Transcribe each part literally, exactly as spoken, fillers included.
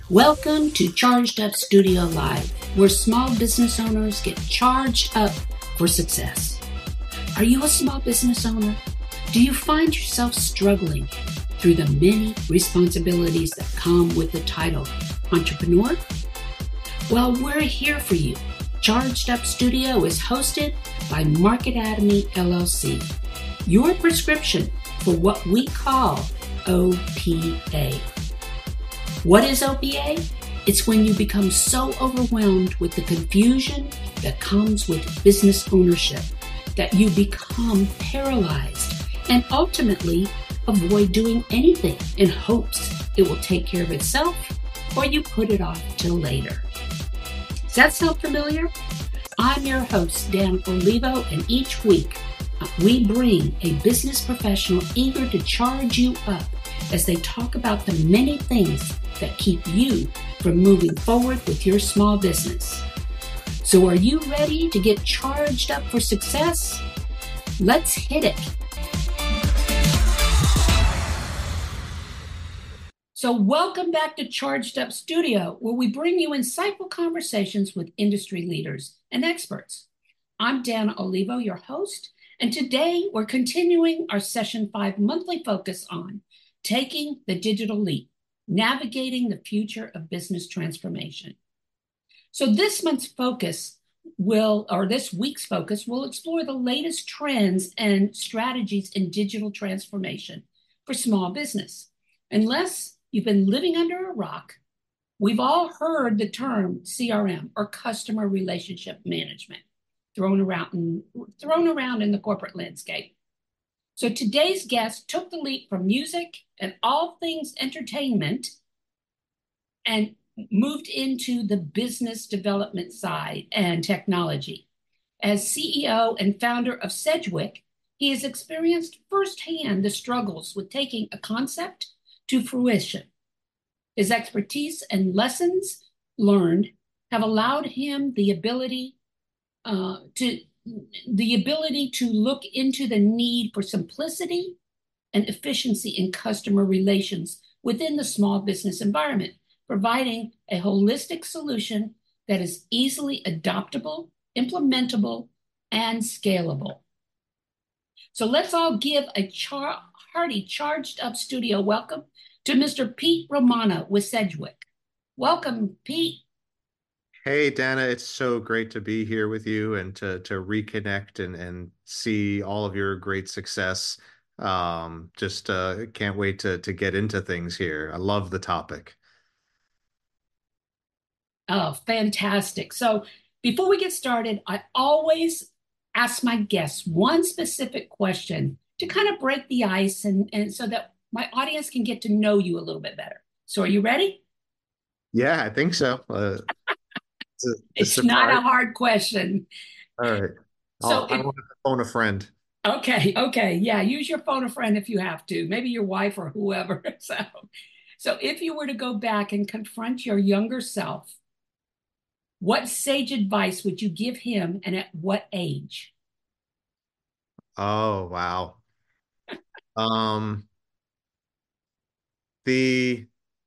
Welcome to Charged Up Studio Live, where small business owners get charged up for success. Are you a small business owner? Do you find yourself struggling through the many responsibilities that come with the title entrepreneur? Well, we're here for you. Charged Up Studio is hosted by Marketatomy L L C, your prescription for what we call O P A. What is O P A? It's when you become so overwhelmed with the confusion that comes with business ownership that you become paralyzed and ultimately avoid doing anything in hopes it will take care of itself, or you put it off till later. Does that sound familiar? I'm your host, Dan Olivo, and each week we bring a business professional eager to charge you up as they talk about the many things that keep you from moving forward with your small business. So are you ready to get charged up for success? Let's hit it. So welcome back to Charged Up Studio, where we bring you insightful conversations with industry leaders and experts. I'm Dana Olivo, your host, and today we're continuing our Session five monthly focus on taking the digital leap, navigating the future of business transformation. So this month's focus will, or this week's focus, will explore the latest trends and strategies in digital transformation for small business. Unless you've been living under a rock, we've all heard the term C R M, or customer relationship management, thrown around in, thrown around in the corporate landscape. So today's guest took the leap from music and all things entertainment and moved into the business development side and technology. As C E O and founder of Sedgwick, he has experienced firsthand the struggles with taking a concept to fruition. His expertise and lessons learned have allowed him the ability uh, to the ability to look into the need for simplicity and efficiency in customer relations within the small business environment, providing a holistic solution that is easily adoptable, implementable, and scalable. So let's all give a char- hearty Charged Up Studio welcome to Mister Pete Romano with Sedgwick. Welcome, Pete. Hey, Dana, it's so great to be here with you and to to reconnect and and see all of your great success. Um, just uh, can't wait to to get into things here. I love the topic. Oh, fantastic. So before we get started, I always ask my guests one specific question to kind of break the ice and, and so that my audience can get to know you a little bit better. So are you ready? Yeah, I think so. Uh, it's a, a It's not surprise. a hard question. All right. So I'll, I if want to phone a friend. okay, okay, yeah, use your phone a friend if you have to, maybe your wife or whoever. So, so if you were to go back and confront your younger self, what sage advice would you give him and at what age? Oh, wow. Um, the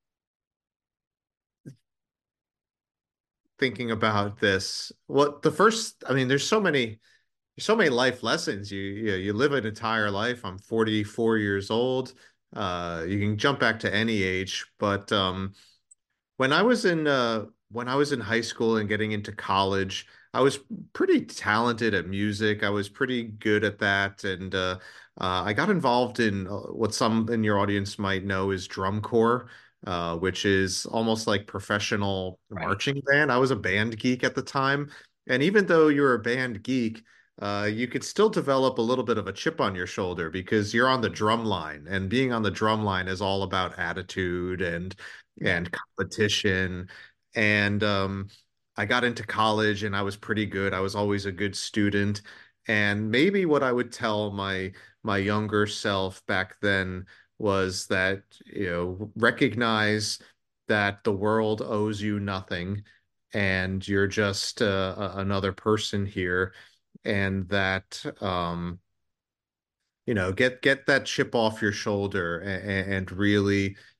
thinking about this, what the first, I mean, there's so many. So many life lessons. You you, you live an entire life. I'm forty-four years old. Uh, you can jump back to any age, but um, when I was in uh, when I was in high school and getting into college, I was pretty talented at music. I was pretty good at that, and uh, uh, I got involved in uh, what some in your audience might know is drum corps, uh, which is almost like professional Right. marching band. I was a band geek at the time, and even though you're a band geek, uh, you could still develop a little bit of a chip on your shoulder because you're on the drum line, and being on the drum line is all about attitude and and Right. competition. And um, I got into college and I was pretty good. I was always a good student. And maybe what I would tell my my younger self back then was that, you know, recognize that the world owes you nothing and you're just uh, a- another person here, and that um, you know, get get that chip off your shoulder and, and really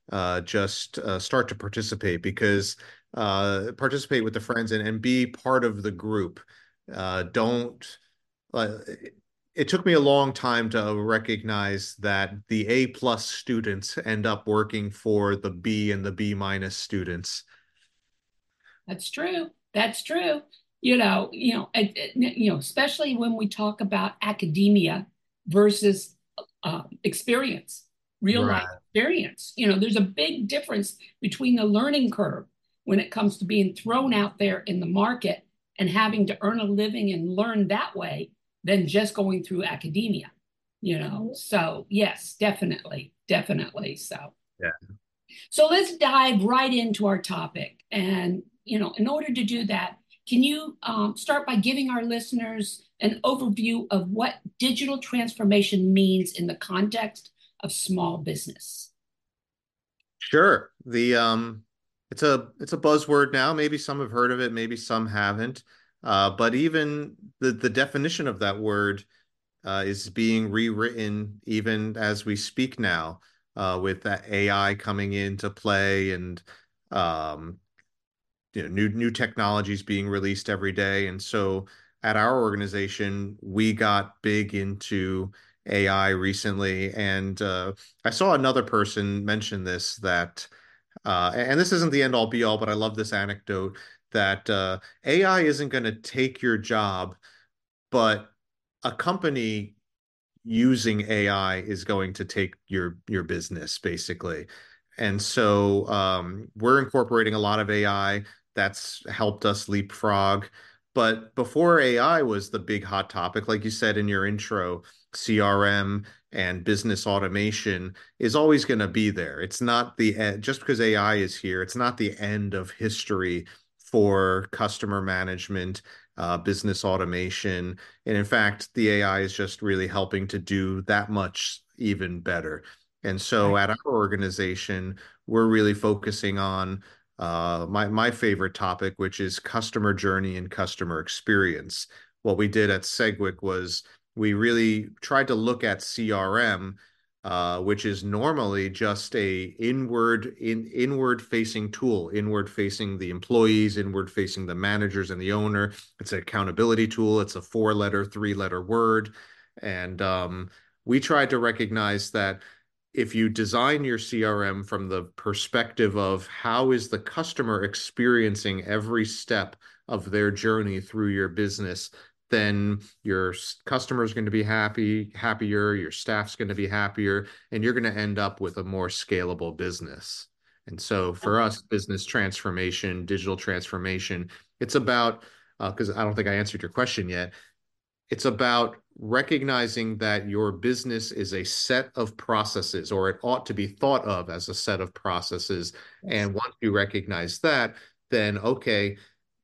uh, just uh, start to participate because uh, participate with the friends and, and be part of the group. Uh, don't uh, it took me a long time to recognize that the A plus students end up working for the B and the B minus students. That's true. That's true. You know, you know, it, it- you know, especially when we talk about academia versus uh, experience, real life Right. experience. You know, there's a big difference between the learning curve when it comes to being thrown out there in the market and having to earn a living and learn that way than just going through academia. You know, so yes, definitely, definitely. So. Yeah. So let's dive right into our topic. And, you know, in order to do that, can you um, start by giving our listeners an overview of what digital transformation means in the context of small business? Sure. The um it's a it's a buzzword now. Maybe some have heard of it, maybe some haven't. Uh, but even the the definition of that word uh, is being rewritten even as we speak now, uh, with that A I coming into play and um, you know, new new technologies being released every day. And so at our organization, we got big into A I recently, and uh, I saw another person mention this that, uh, and this isn't the end all be all, but I love this anecdote that uh, A I isn't going to take your job, but a company using A I is going to take your your business basically. And so um, we're incorporating a lot of A I that's helped us leapfrog. But before A I was the big hot topic, like you said in your intro, C R M and business automation is always going to be there. It's not the end, just because A I is here, it's not the end of history for customer management, uh, business automation, and in fact, the A I is just really helping to do that much even better. And so Right. at our organization, we're really focusing on uh, my my favorite topic, which is customer journey and customer experience. What we did at Segwick was we really tried to look at C R M, uh, which is normally just a inward in inward facing tool, inward facing the employees, inward facing the managers and the owner. It's an accountability tool. It's a four letter, three letter word. And um, we tried to recognize that if you design your C R M from the perspective of how is the customer experiencing every step of their journey through your business, then your customer is going to be happy, happier, your staff's going to be happier, and you're going to end up with a more scalable business. And so for us, business transformation, digital transformation, it's about, because uh, I don't think I answered your question yet, it's about recognizing that your business is a set of processes, or it ought to be thought of as a set of processes. Yes. And once you recognize that, then okay,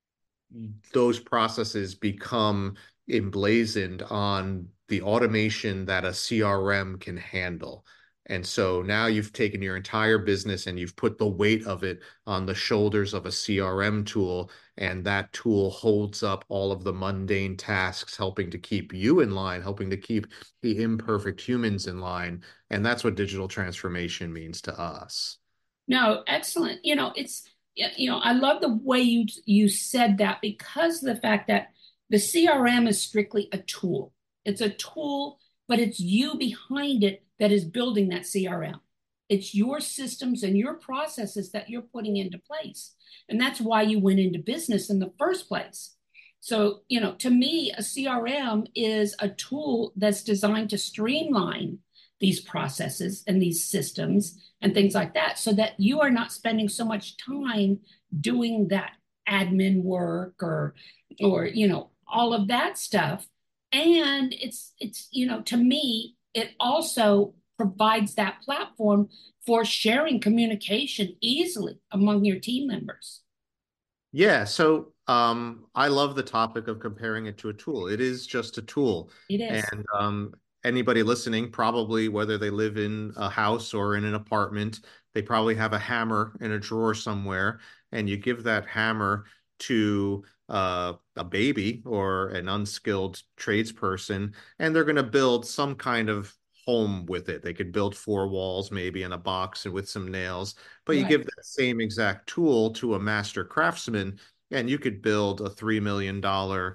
those processes become emblazoned on the automation that a C R M can handle. And so now you've taken your entire business and you've put the weight of it on the shoulders of a C R M tool, and that tool holds up all of the mundane tasks, helping to keep you in line, helping to keep the imperfect humans in line. And that's what digital transformation means to us. No, excellent. You know, it's you know, I love the way you you said that because of the fact that the C R M is strictly a tool. It's a tool, but it's you behind it that is building that C R M. It's your systems and your processes that you're putting into place. And that's why you went into business in the first place. So, you know, to me, a C R M is a tool that's designed to streamline these processes and these systems and things like that so that you are not spending so much time doing that admin work or or you know all of that stuff. And it's it's you know to me it also provides that platform for sharing communication easily among your team members. Yeah, so um, I love the topic of comparing it to a tool. It is just a tool. It is. And um, anybody listening, probably whether they live in a house or in an apartment, they probably have a hammer in a drawer somewhere. And you give that hammer to uh, a baby or an unskilled tradesperson, and they're going to build some kind of home with it. They could build four walls, maybe in a box and with some nails. But you Right. give that same exact tool to a master craftsman, and you could build a three million dollar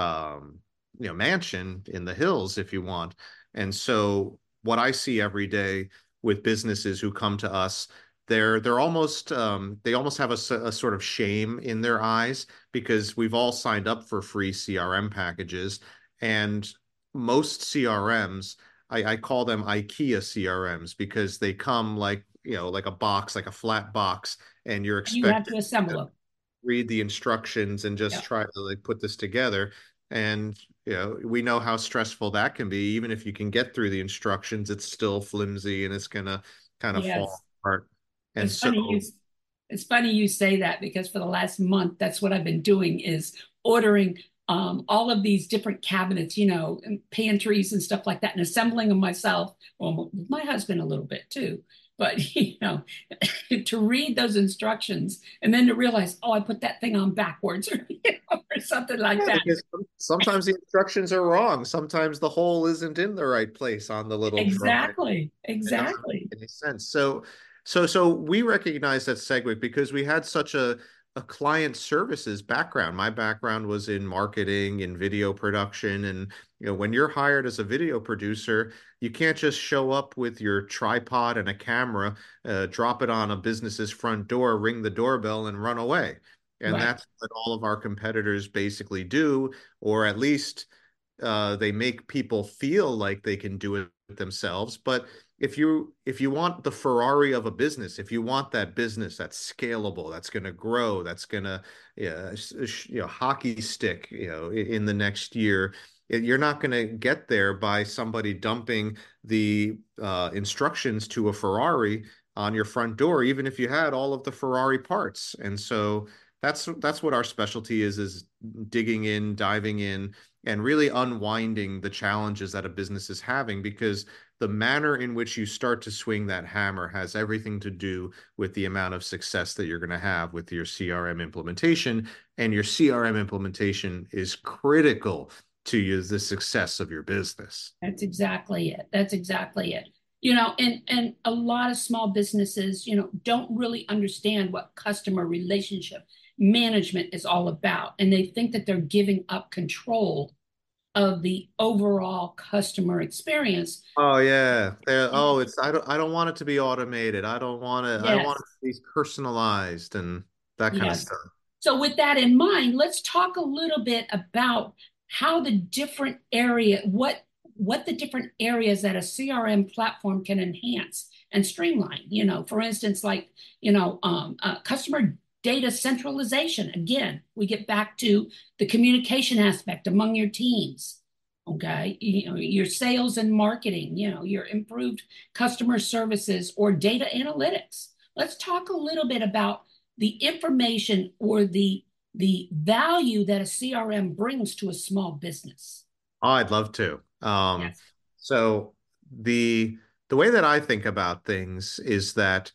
um, you know, mansion in the hills if you want. And so, what I see every day with businesses who come to us, they're they're almost um, they almost have a, a sort of shame in their eyes because we've all signed up for free C R M packages, and most C R Ms, I, I call them IKEA C R Ms because they come like, you know, like a box, like a flat box, and you're And you have expected to assemble to them. read the instructions and just Yeah. try to like put this together. And you know, we know how stressful that can be. Even if you can get through the instructions, it's still flimsy and it's gonna kind of fall Yes. apart. And It's so, funny you it's funny you say that because for the last month, that's what I've been doing is ordering um, all of these different cabinets, you know, and pantries and stuff like that, and assembling them myself. Well, my husband a little bit too, but you know, to read those instructions and then to realize, oh, I put that thing on backwards or, you know, or something like yeah, that. because sometimes the instructions are wrong. Sometimes the hole isn't in the right place on the little drawing. Exactly. It doesn't Exactly. make any sense. So, so, so we recognize at Segwit because we had such a a client services background. My background was in marketing and video production, and you know, when you're hired as a video producer, you can't just show up with your tripod and a camera, uh, drop it on a business's front door, ring the doorbell, and run away. And Right. that's what all of our competitors basically do, or at least uh, they make people feel like they can do it themselves. But if you if you want the Ferrari of a business, if you want that business that's scalable, that's going to grow, that's going to, yeah, you know, hockey stick, you know, in the next year, you're not going to get there by somebody dumping the uh, instructions to a Ferrari on your front door, even if you had all of the Ferrari parts. And so that's that's what our specialty is is digging in, diving in, and really unwinding the challenges that a business is having, because the manner in which you start to swing that hammer has everything to do with the amount of success that you're going to have with your C R M implementation. And your C R M implementation is critical to you, the success of your business. That's exactly it. That's exactly it. You know, and and a lot of small businesses, you know, don't really understand what customer relationship management is all about, and they think that they're giving up control of the overall customer experience. Oh yeah. They're, oh, it's I don't I don't want it to be automated. I don't want it. I want Yes, it to be personalized and that kind of yes. stuff. So with that in mind, let's talk a little bit about how the different area, what what the different areas that a C R M platform can enhance and streamline. You know, for instance, like you know, um, uh, customer data centralization. Again, we get back to the communication aspect among your teams. Okay, you know, your sales and marketing. You know, your improved customer services or data analytics. Let's talk a little bit about the information or the the value that a C R M brings to a small business. Oh, I'd love to. Um, Yes. so the the way that I think about things is that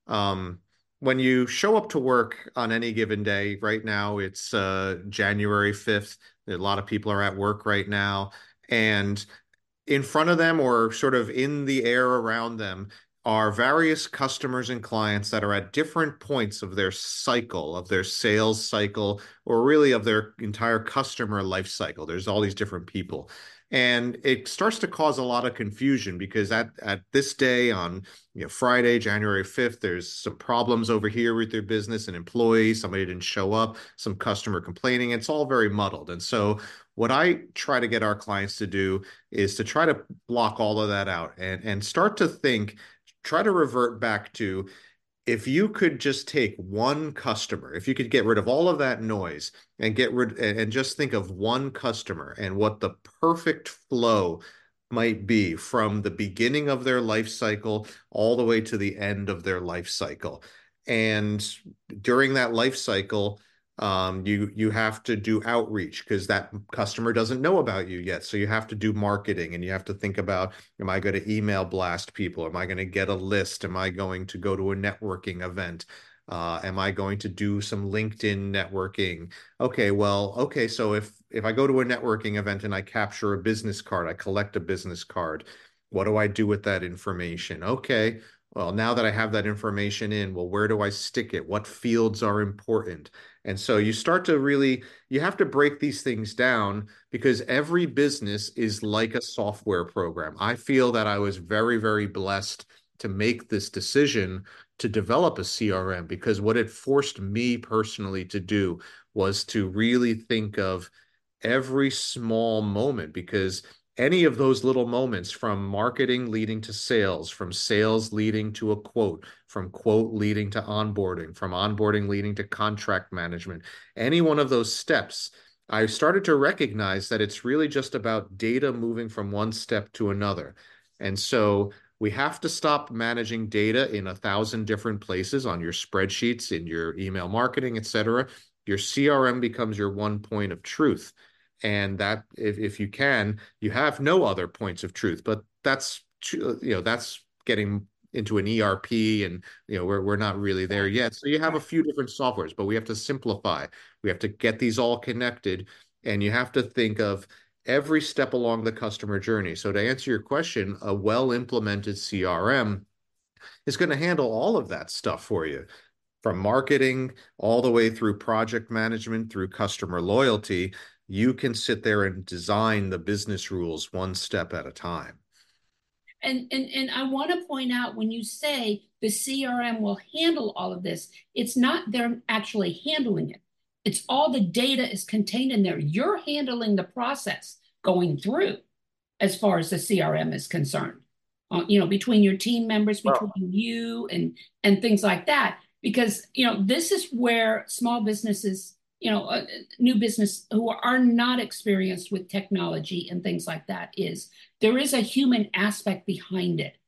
um, when you show up to work on any given day, right now it's uh, January fifth. A lot of people are at work right now, and in front of them or sort of in the air around them are various customers and clients that are at different points of their cycle, of their sales cycle, or really of their entire customer life cycle. There's all these different people. And it starts to cause a lot of confusion because at, at this day on you know Friday, January fifth, there's some problems over here with their business, an employee, somebody didn't show up, some customer complaining. It's all very muddled. And so what I try to get our clients to do is to try to block all of that out and and start to think, try to revert back to, if you could just take one customer, if you could get rid of all of that noise and get rid and just think of one customer and what the perfect flow might be from the beginning of their life cycle all the way to the end of their life cycle. And during that life cycle, um, you you have to do outreach because that customer doesn't know about you yet. So you have to do marketing and you have to think about, am I going to email blast people? Am I going to get a list? Am I going to go to a networking event? Uh, am I going to do some LinkedIn networking? Okay, well, okay, so if if I go to a networking event and I capture a business card, I collect a business card, What do I do with that information? Okay, well, now that I have that information in, well, where do I stick it? What fields are important? And so you start to really, you have to break these things down because every business is like a software program. I feel that I was very, very blessed to make this decision to develop a C R M because what it forced me personally to do was to really think of every small moment because any of those little moments from marketing leading to sales, from sales leading to a quote, from quote leading to onboarding, from onboarding leading to contract management, any one of those steps, I started to recognize that it's really just about data moving from one step to another. And so we have to stop managing data in a thousand different places on your spreadsheets, in your email marketing, et cetera. Your C R M becomes your one point of truth. And that if, if you can, you have no other points of truth, but that's, you know, that's getting into an E R P and, you know, we're, we're not really there yet. So you have a few different softwares, but we have to simplify. We have to get these all connected and you have to think of every step along the customer journey. So to answer your question, a well-implemented C R M is going to handle all of that stuff for you from marketing all the way through project management, through customer loyalty. You can sit there and design the business rules one step at a time. And, and, and I want to point out when you say the C R M will handle all of this, it's not them actually handling it. It's all the data is contained in there. You're handling the process going through as far as the C R M is concerned. Uh, you know, between your team members, between Well, you and and things like that. Because, you know, this is where small businesses, you know, uh, new business who are not experienced with technology and things like that is there is a human aspect behind it,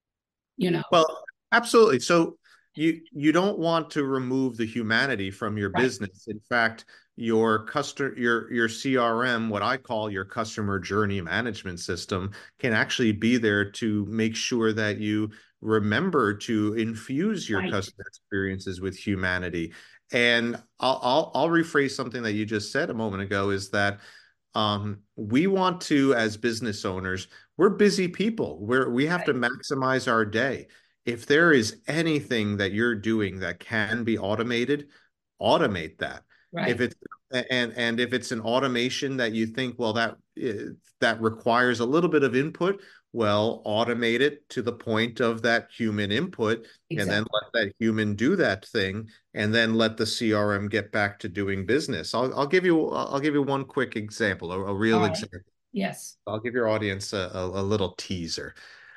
you know. Well, absolutely. So you you don't want to remove the humanity from your Right, business. In fact, your customer your your C R M, what I call your customer journey management system, can actually be there to make sure that you remember to infuse your right, customer experiences with humanity. And I'll I'll, I'll rephrase something that you just said a moment ago is that um, we want to, as business owners, we're busy people. We're we have to right, maximize our day. If there is anything that you're doing that can be automated, automate that. If right, it's and and if it's an automation that you think, well, that eh, that requires a little bit of input, well, automate it to the point of that human input, and then exactly. let that human do that thing, and then let the C R M get back to doing business. I'll I'll give you I'll give you one quick example, a, a All real right. example. Yes. I'll give your audience a, a, a little teaser.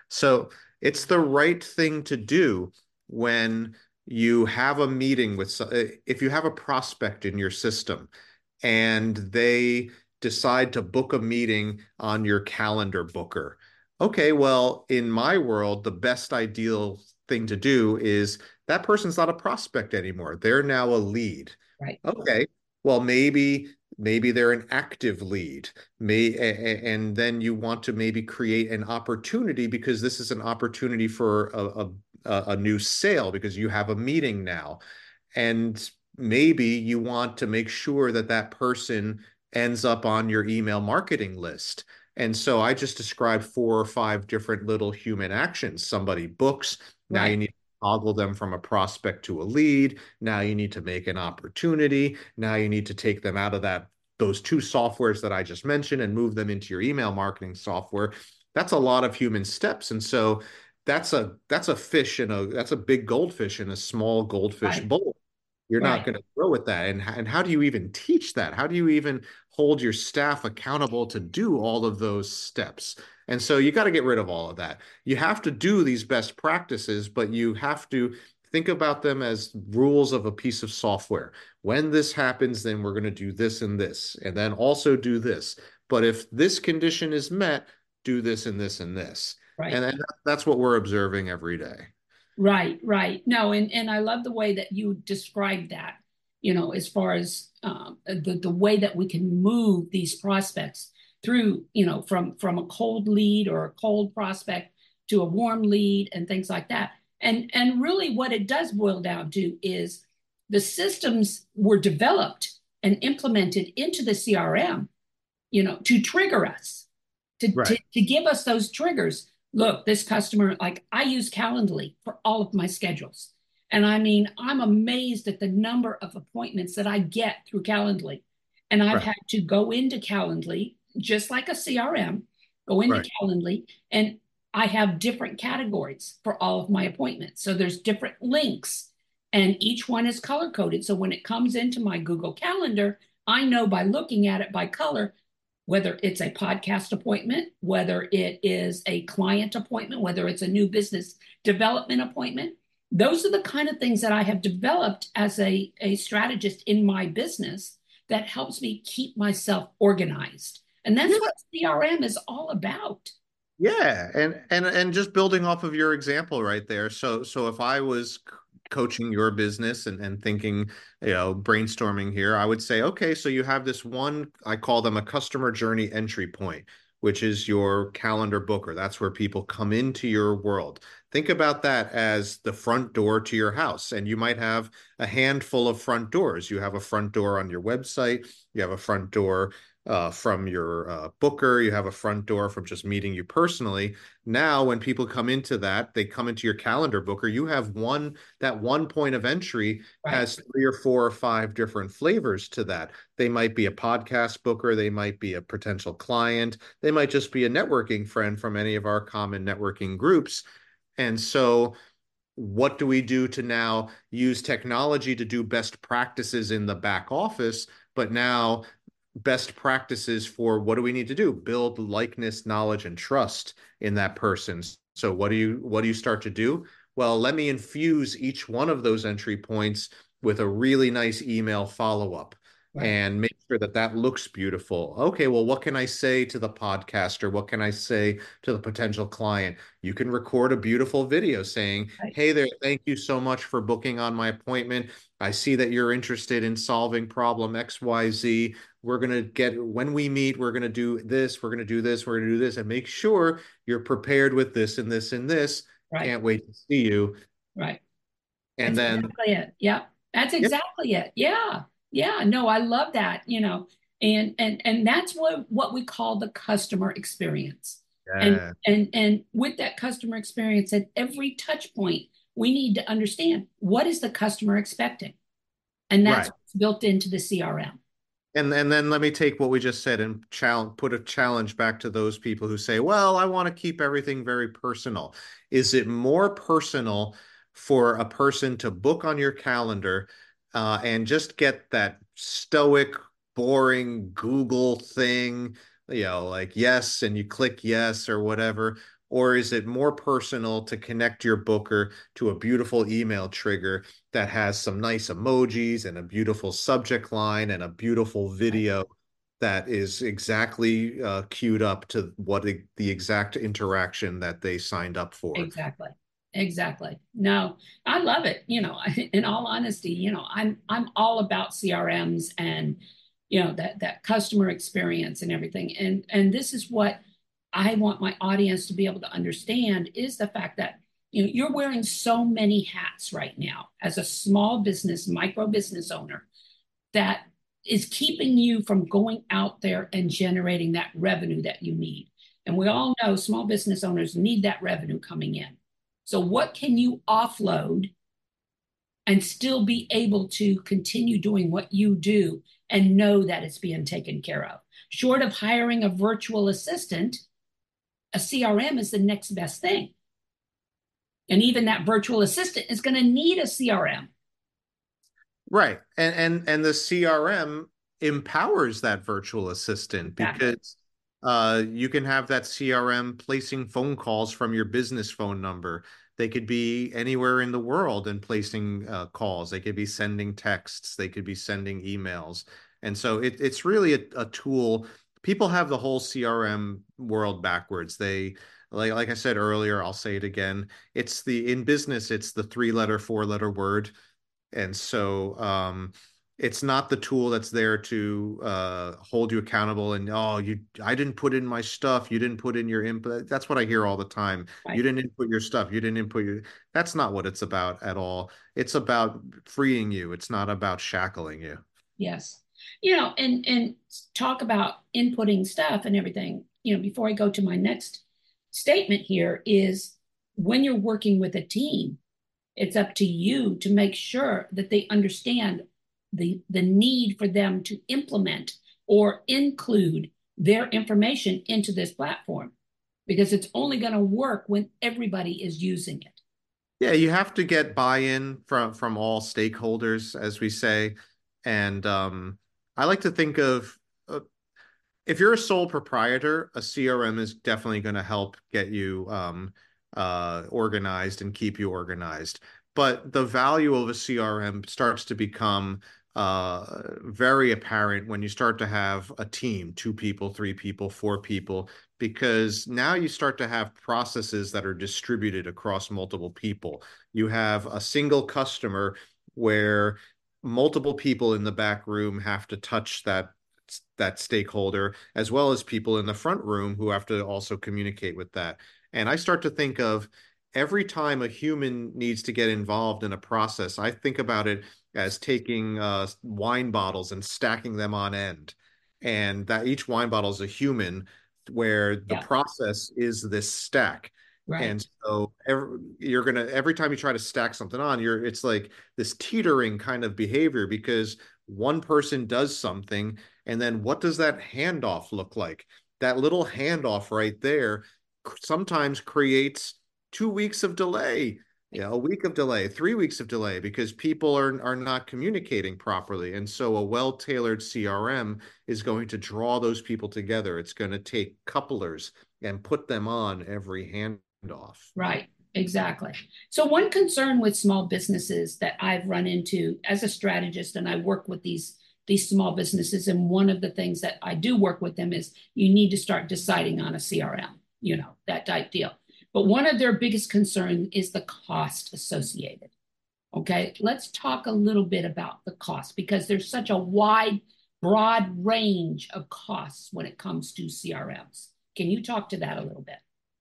So it's the right thing to do when you have a meeting with, if you have a prospect in your system and they decide to book a meeting on your calendar booker. Okay, well, in my world, the best ideal thing to do is that person's not a prospect anymore. They're now a lead. Right, Okay, well, maybe maybe they're an active lead. May and then you want to maybe create an opportunity because this is an opportunity for a, a, a new sale because you have a meeting now. And maybe you want to make sure that that person ends up on your email marketing list. And so I just described four or five different little human actions. Somebody books, now you right, need to toggle them from a prospect to a lead. Now you need to make an opportunity. Now you need to take them out of that those two softwares that I just mentioned and move them into your email marketing software. That's a lot of human steps. And so that's a that's a fish in a that's a big goldfish in a small goldfish right, bowl. You're not right, going to grow with that. And, and how do you even teach that? How do you even hold your staff accountable to do all of those steps? And so you got to get rid of all of that. You have to do these best practices, but you have to think about them as rules of a piece of software. When this happens, then we're going to do this and this, and then also do this. But if this condition is met, do this and this and this. right. And, and that's what we're observing every day. Right, right. No, and and I love the way that you described that, you know, as far as um, the the way that we can move these prospects through, you know, from from a cold lead or a cold prospect to a warm lead and things like that. And and really what it does boil down to is the systems were developed and implemented into the C R M, you know, to trigger us, to, to, Right. to give us those triggers look, this customer, like I use Calendly for all of my schedules. And I mean, I'm amazed at the number of appointments that I get through Calendly. And I've Right, had to go into Calendly, just like a C R M, go into right, Calendly, and I have different categories for all of my appointments. So there's different links, and each one is color coded. So when it comes into my Google Calendar, I know by looking at it by color whether it's a podcast appointment, whether it is a client appointment, whether it's a new business development appointment. Those are the kind of things that I have developed as a, a strategist in my business that helps me keep myself organized. And that's yeah. what C R M is all about. Yeah, and and and just building off of your example right there. So so if I was c- coaching your business and and thinking, you know, brainstorming here, I would say, okay, so you have this one, I call them a customer journey entry point, which is your calendar booker. That's where people come into your world. Think about that as the front door to your house, and you might have a handful of front doors. You have a front door on your website, you have a front door uh, from your uh, booker. You have a front door from just meeting you personally. Now, when people come into that, they come into your calendar booker. You have one, that one point of entry Right, has three or four or five different flavors to that. They might be a podcast booker. They might be a potential client. They might just be a networking friend from any of our common networking groups. And so, what do we do to now use technology to do best practices in the back office, but now best practices for what do we need to do? Build likeness, knowledge, and trust in that person. So what do you what do you start to do? Well, let me infuse each one of those entry points with a really nice email follow-up right, and make sure that that looks beautiful. Okay, well, what can I say to the podcaster? What can I say to the potential client? You can record a beautiful video saying, right, hey there, thank you so much for booking on my appointment. I see that you're interested in solving problem X Y Z. We're going to get, when we meet, we're going to do this, we're going to do this, we're going to do this, and make sure you're prepared with this and this and this. right, Can't wait to see you. right. And That's then, exactly it. Yeah. That's yeah, exactly it. Yeah. Yeah. No, I love that, you know, and and and that's what what we call the customer experience. And yeah, and and with that customer experience at every touch point, we need to understand what is the customer expecting. And that's right. what's built into the C R M. And and then let me take what we just said and challenge, put a challenge back to those people who say, "Well, I want to keep everything very personal." Is it more personal for a person to book on your calendar uh, and just get that stoic, boring Google thing, you know, like yes, and you click yes or whatever? Or is it more personal to connect your booker to a beautiful email trigger that has some nice emojis and a beautiful subject line and a beautiful video that is exactly uh, queued up to what the, the exact interaction that they signed up for. Exactly. Exactly. No, I love it. You know, in all honesty, you know, I'm I'm all about C R Ms and you know that that customer experience and everything. And and this is what I want my audience to be able to understand is the fact that you know you're wearing so many hats right now as a small business, micro business owner that is keeping you from going out there and generating that revenue that you need. And we all know small business owners need that revenue coming in. So, what can you offload and still be able to continue doing what you do and know that it's being taken care of? Short of hiring a virtual assistant, a C R M is the next best thing. And even that virtual assistant is going to need a C R M. Right. And and and the C R M empowers that virtual assistant Exactly. because uh, you can have that C R M placing phone calls from your business phone number. They could be anywhere in the world and placing uh, calls. They could be sending texts. They could be sending emails. And so it, it's really a, a tool. People have the whole C R M world backwards. They like like I said earlier, I'll say it again. It's the in business, it's the three letter, four letter word. And so um, it's not the tool that's there to uh, hold you accountable and, oh, you, I didn't put in my stuff. You didn't put in your input. That's what I hear all the time. You Right. didn't input your stuff. You didn't input your, that's not what it's about at all. It's about freeing you. It's not about shackling you. Yes. You know, and and talk about inputting stuff and everything. You know, before I go to my next statement here is when you're working with a team, it's up to you to make sure that they understand the, the need for them to implement or include their information into this platform because it's only going to work when everybody is using it. Yeah, you have to get buy-in from from all stakeholders, as we say. And um, I like to think of uh, if you're a sole proprietor, a C R M is definitely going to help get you um, uh, organized and keep you organized. But the value of a C R M starts to become uh, very apparent when you start to have a team, two people, three people, four people, because now you start to have processes that are distributed across multiple people. You have a single customer where multiple people in the back room have to touch that that stakeholder, as well as people in the front room who have to also communicate with that. And I start to think of every time a human needs to get involved in a process, I think about it as taking uh, wine bottles and stacking them on end. And that each wine bottle is a human, where the Yeah, process is this stack. right. And so every, you're gonna every time you try to stack something on, you're it's like this teetering kind of behavior because one person does something, and then what does that handoff look like? That little handoff right there sometimes creates two weeks of delay, yeah, a week of delay, three weeks of delay because people are are not communicating properly. And so a well-tailored C R M is going to draw those people together. It's going to take couplers and put them on every handoff. Right, exactly. So, one concern with small businesses that I've run into as a strategist, and I work with these these small businesses, and one of the things that I do work with them is you need to start deciding on a C R M, you know, that type deal. But one of their biggest concern is the cost associated. Okay, let's talk a little bit about the cost because there's such a wide, broad range of costs when it comes to C R Ms. Can you talk to that a little bit?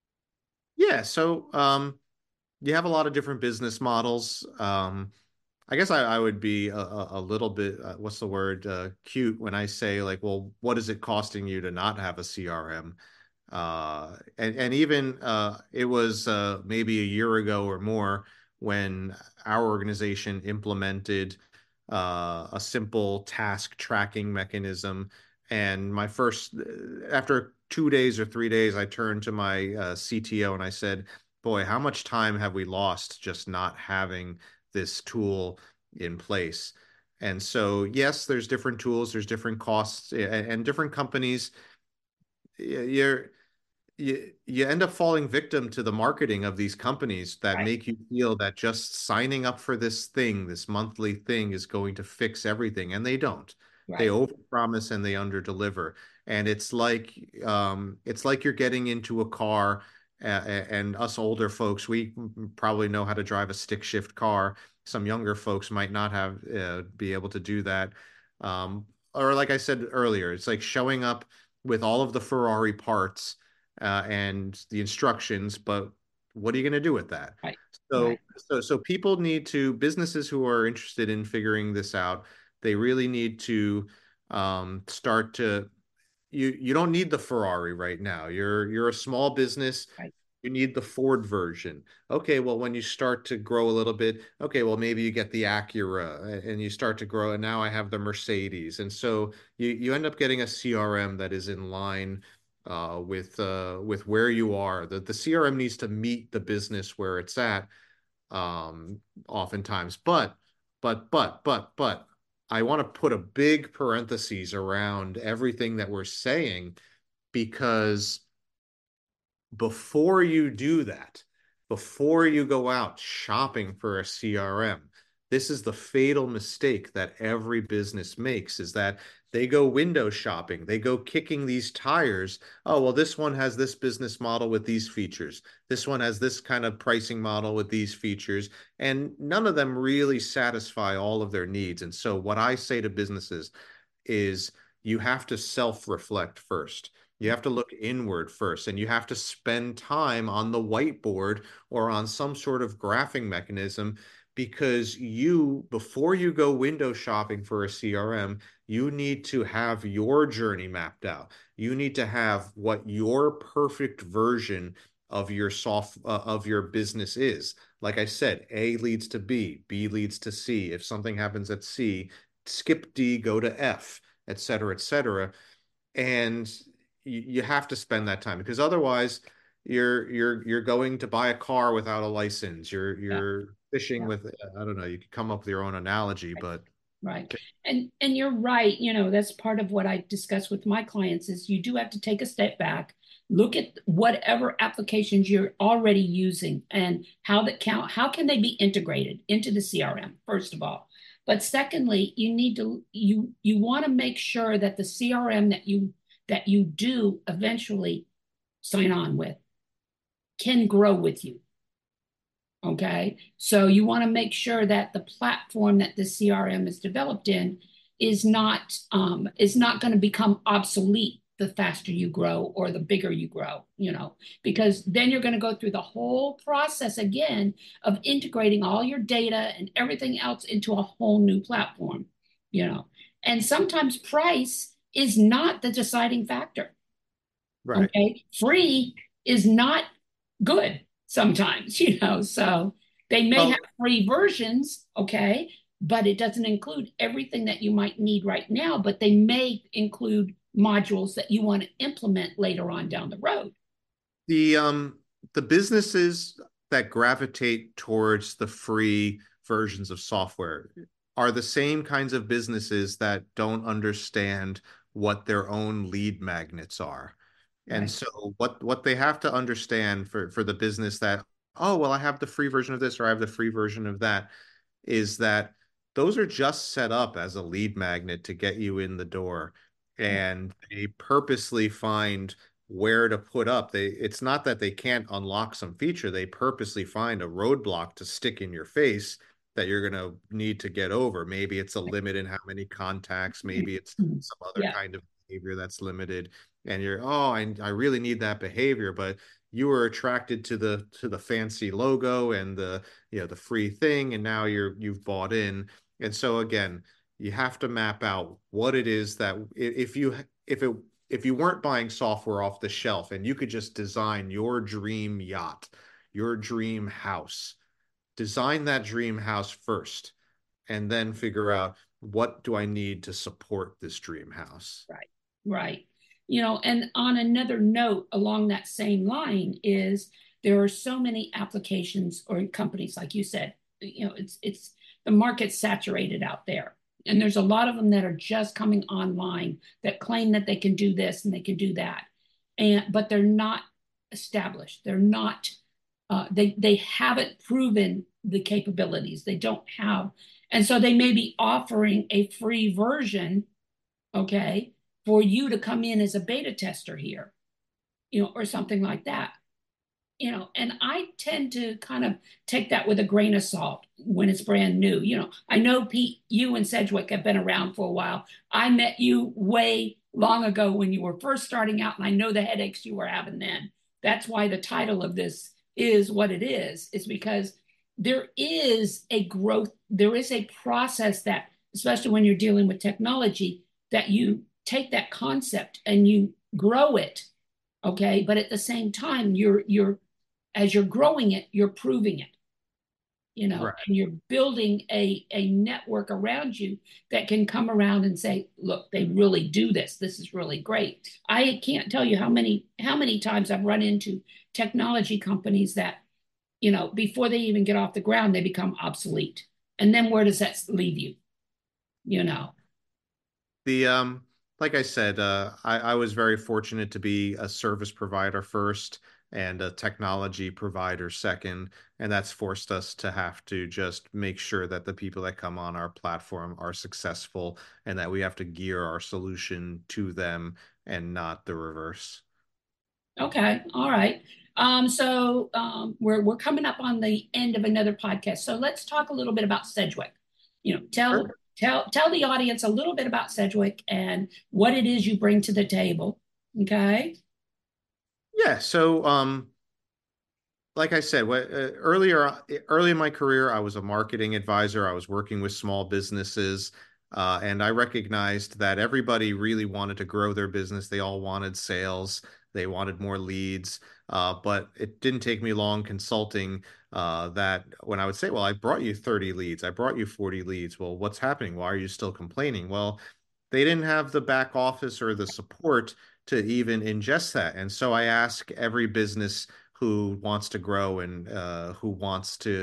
Yeah, so um, you have a lot of different business models. Um, I guess I, I would be a, a, a little bit, uh, what's the word, uh, cute when I say like, well, what is it costing you to not have a C R M? Uh, and and even uh, it was uh, maybe a year ago or more when our organization implemented uh, a simple task tracking mechanism. And my first, after two days or three days, I turned to my uh, C T O and I said, "Boy, how much time have we lost just not having this tool in place?" And so, yes, there's different tools, there's different costs, and, and different companies. You're you you end up falling victim to the marketing of these companies that Right, make you feel that just signing up for this thing, this monthly thing, is going to fix everything, and they don't. They right, overpromise and they underdeliver. And it's like um, it's like you're getting into a car, uh, and us older folks, we probably know how to drive a stick shift car. Some younger folks might not have uh, be able to do that. Um, or like I said earlier, it's like showing up with all of the Ferrari parts uh, and the instructions, but what are you going to do with that? right, So, right, so, so people need to, businesses who are interested in figuring this out, they really need to um, start to, you, you don't need the Ferrari right now. You're, you're a small business. right. You need the Ford version. Okay, well, when you start to grow a little bit, okay, well, maybe you get the Acura and you start to grow, and now I have the Mercedes. And so you, you end up getting a C R M that is in line uh, with uh, with where you are. The, the C R M needs to meet the business where it's at, um, oftentimes. But, but, but, but, but, I want to put a big parentheses around everything that we're saying because before you do that, before you go out shopping for a C R M, this is the fatal mistake that every business makes is that they go window shopping. They go kicking these tires. Oh, well, this one has this business model with these features. This one has this kind of pricing model with these features. And none of them really satisfy all of their needs. And so, what I say to businesses is you have to self-reflect first. You have to look inward first, and you have to spend time on the whiteboard or on some sort of graphing mechanism because you, before you go window shopping for a C R M, you need to have your journey mapped out. You need to have what your perfect version of your soft uh, of your business is. Like I said, A leads to B, B leads to C. If something happens at C, skip D, go to F, et cetera, et cetera. And you, you have to spend that time because otherwise you're you're you're going to buy a car without a license. You're Yeah. you're fishing Yeah. with, I don't know, you could come up with your own analogy, Right. but Right. And and you're right, you know, that's part of what I discuss with my clients is you do have to take a step back, look at whatever applications you're already using and how that count, how can they be integrated into the C R M, first of all. But secondly, you need to you you want to make sure that the C R M that you that you do eventually sign on with can grow with you. Okay. So you want to make sure that the platform that the C R M is developed in is not um, is not going to become obsolete the faster you grow or the bigger you grow, you know, because then you're going to go through the whole process again of integrating all your data and everything else into a whole new platform, you know. And sometimes price is not the deciding factor. right. Okay. Free is not good sometimes, you know. So they may have Well, free versions, okay, but it doesn't include everything that you might need right now, but they may include modules that you want to implement later on down the road. the um the businesses that gravitate towards the free versions of software are the same kinds of businesses that don't understand what their own lead magnets are. And Right. so what what they have to understand for for the business that, oh, well, I have the free version of this or I have the free version of that, is that those are just set up as a lead magnet to get you in the door. Right. And they purposely find where to put up. They it's not that they can't unlock some feature. They purposely find a roadblock to stick in your face that you're going to need to get over. Maybe it's a limit in how many contacts, maybe it's Mhm. some other Yeah. kind of behavior that's limited. And you're, oh, I, I really need that behavior, but you were attracted to the to the fancy logo and the, you know, the free thing, and now you're you've bought in. And so again, you have to map out what it is that if you if it if you weren't buying software off the shelf and you could just design your dream yacht, your dream house, design that dream house first, and then figure out what do I need to support this dream house. Right, right. You know, and on another note along that same line is there are so many applications or companies, like you said, you know, it's it's the market's saturated out there. And there's a lot of them that are just coming online that claim that they can do this and they can do that. And but they're not established. They're not uh, they they haven't proven the capabilities. They don't have, and so they may be offering a free version, okay, for you to come in as a beta tester here, you know, or something like that, you know. And I tend to kind of take that with a grain of salt when it's brand new. You know, I know Pete, you and Sedgwick have been around for a while. I met you way long ago when you were first starting out, and I know the headaches you were having then. That's why the title of this is what it is, is because there is a growth, there is a process that, especially when you're dealing with technology, that you take that concept and you grow it, okay, but at the same time you're you're as you're growing it you're proving it, you know, Right. and you're building a a network around you that can come around and say, look, they really do this, this is really great. I can't tell you how many how many times I've run into technology companies that, you know, before they even get off the ground they become obsolete, and then where does that leave you, you know? The um, like I said, uh, I, I was very fortunate to be a service provider first and a technology provider second, and that's forced us to have to just make sure that the people that come on our platform are successful and that we have to gear our solution to them and not the reverse. Okay, all right. Um, so um, we're we're coming up on the end of another podcast. So let's talk a little bit about Sedgwick. You know, tell Sure. tell tell the audience a little bit about Sedgwick and what it is you bring to the table. Okay. Yeah. So, um, like I said, what, uh, earlier, early in my career, I was a marketing advisor. I was working with small businesses, uh, and I recognized that everybody really wanted to grow their business. They all wanted sales. They wanted more leads. Uh, but it didn't take me long consulting uh, that when I would say, well, I brought you thirty leads, I brought you forty leads. Well, what's happening? Why are you still complaining? Well, they didn't have the back office or the support to even ingest that. And so I ask every business who wants to grow and uh, who wants to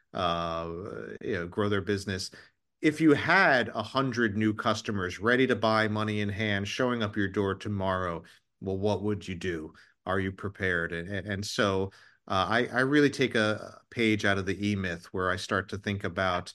uh, you know, grow their business. If you had a hundred new customers ready to buy, money in hand, showing up your door tomorrow, well, what would you do? Are you prepared? And, and so uh, I, I really take a page out of the E-Myth where I start to think about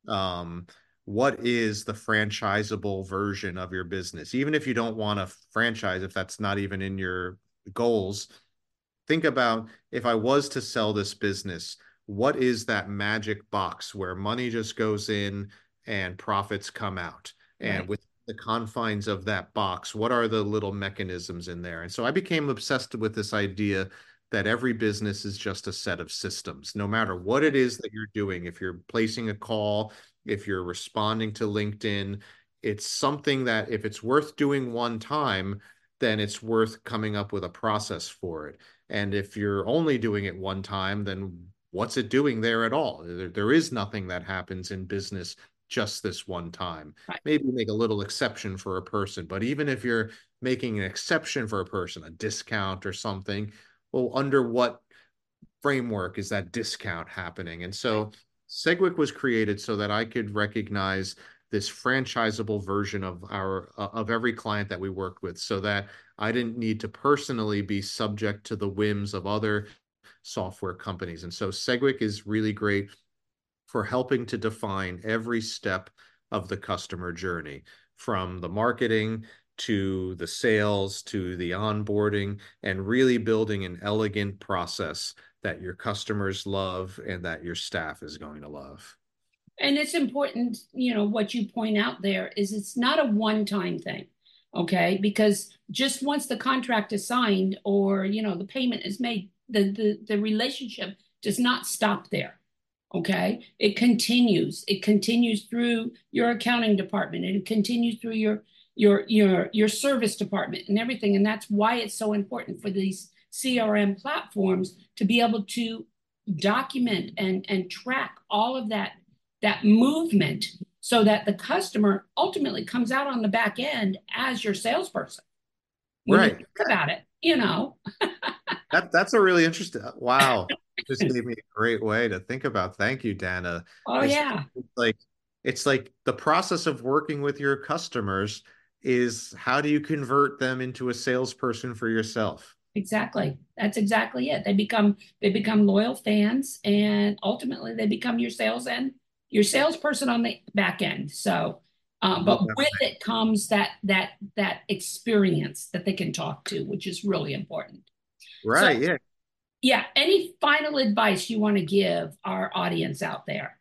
um, what is the franchisable version of your business. Even if you don't want to franchise, if that's not even in your goals, think about, if I was to sell this business, what is that magic box where money just goes in and profits come out? And Right. with the confines of that box, what are the little mechanisms in there? And so I became obsessed with this idea that every business is just a set of systems, no matter what it is that you're doing. If you're placing a call, if you're responding to LinkedIn, it's something that if it's worth doing one time, then it's worth coming up with a process for it. And if you're only doing it one time, then what's it doing there at all? There, there is nothing that happens in business just this one time. Right. Maybe make a little exception for a person, but even if you're making an exception for a person, a discount or something, well, under what framework is that discount happening? And so Segwick was created so that I could recognize this franchisable version of our uh, of every client that we worked with, so that I didn't need to personally be subject to the whims of other software companies. And so Segwick is really great for helping to define every step of the customer journey, from the marketing to the sales to the onboarding, and really building an elegant process that your customers love and that your staff is going to love. And it's important, you know, what you point out there is it's not a one-time thing, okay? Because just once the contract is signed or, you know, the payment is made, the the, the relationship does not stop there, okay? It continues. It continues through your accounting department, and it continues through your your your your service department and everything. And that's why it's so important for these C R M platforms to be able to document and and track all of that that movement, so that the customer ultimately comes out on the back end as your salesperson. When you Right. think about it, you know. That that's a really interesting. Wow. Just gave me a great way to think about. Thank you, Dana. Oh It's yeah, like it's like the process of working with your customers is, how do you convert them into a salesperson for yourself? exactly. That's exactly it. They become they become loyal fans, and ultimately they become your sales and your salesperson on the back end. So, um, but with it comes that that that experience that they can talk to, which is really important. So, Right. Yeah. yeah, any final advice you want to give our audience out there?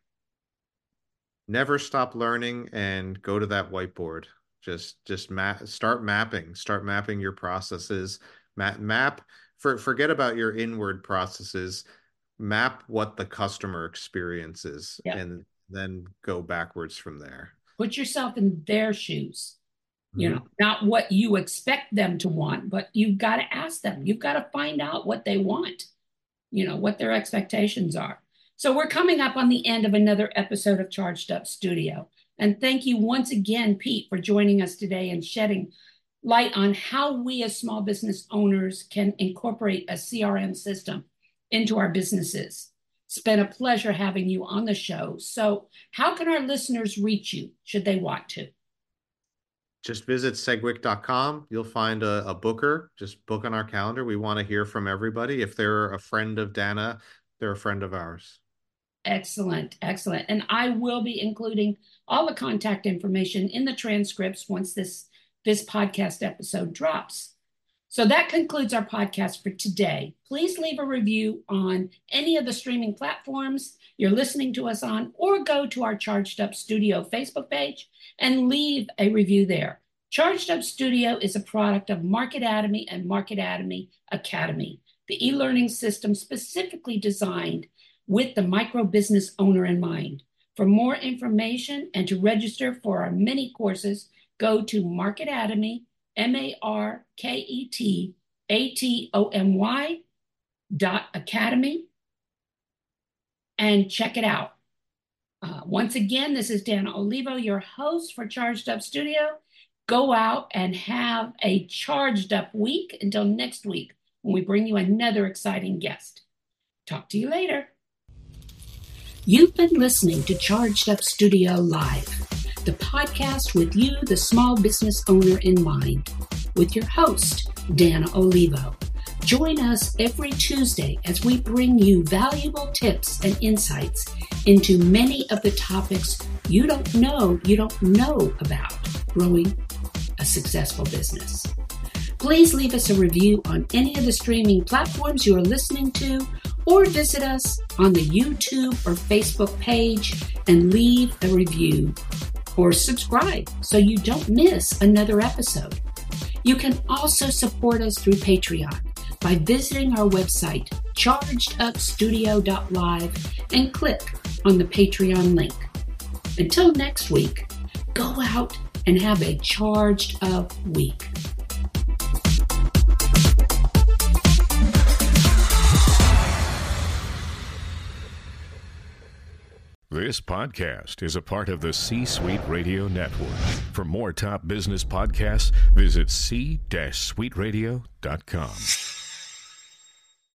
Never stop learning and go to that whiteboard. Just just map, start mapping, start mapping your processes. Map map for forget about your inward processes. Map what the customer experiences, Yeah. and then go backwards from there. Put yourself in their shoes, you know, Mhm. not what you expect them to want, but you've got to ask them. You've got to find out what they want, you know, what their expectations are. So we're coming up on the end of another episode of Charged Up Studio. And thank you once again, Pete, for joining us today and shedding light on how we as small business owners can incorporate a C R M system into our businesses. It's been a pleasure having you on the show. So, how can our listeners reach you should they want to? Just visit segwick dot com. You'll find a, a booker. Just book on our calendar. We want to hear from everybody. If they're a friend of Dana, they're a friend of ours. Excellent, excellent. And I will be including all the contact information in the transcripts once this this podcast episode drops. So that concludes our podcast for today. Please leave a review on any of the streaming platforms you're listening to us on, or go to our Charged Up Studio Facebook page and leave a review there. Charged Up Studio is a product of Marketatomy and Marketatomy Academy, the e-learning system specifically designed with the micro business owner in mind. For more information and to register for our many courses, go to Marketatomy, M A R K E T A T O M Y dot academy and check it out. Uh, once again, this is Dana Olivo, your host for Charged Up Studio. Go out and have a charged up week until next week when we bring you another exciting guest. Talk to you later. You've been listening to Charged Up Studio Live, the podcast with you, the small business owner, in mind, with your host, Dana Olivo. Join us every Tuesday as we bring you valuable tips and insights into many of the topics you don't know you don't know about growing a successful business. Please leave us a review on any of the streaming platforms you are listening to, or visit us on the YouTube or Facebook page and leave a review or subscribe so you don't miss another episode. You can also support us through Patreon by visiting our website, charged up studio dot live, and click on the Patreon link. Until next week, go out and have a charged up week. This podcast is a part of the C-Suite Radio Network. For more top business podcasts, visit c suite radio dot com.